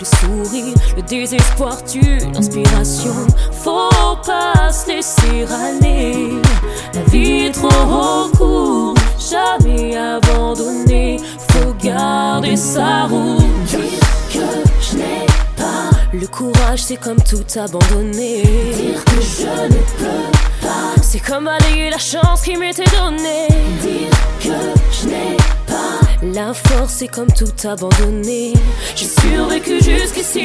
sourire, le désespoir tue l'inspiration. Faut pas se laisser aller, la vie est trop courte, jamais abandonner. Faut garder sa route. Dire que je n'ai pas le courage, c'est comme tout abandonner. Dire que je ne peux pas, c'est comme balayer la chance qui m'était donnée. Dire que je n'ai pas la force, c'est comme tout abandonner. J'ai survécu jusqu'ici,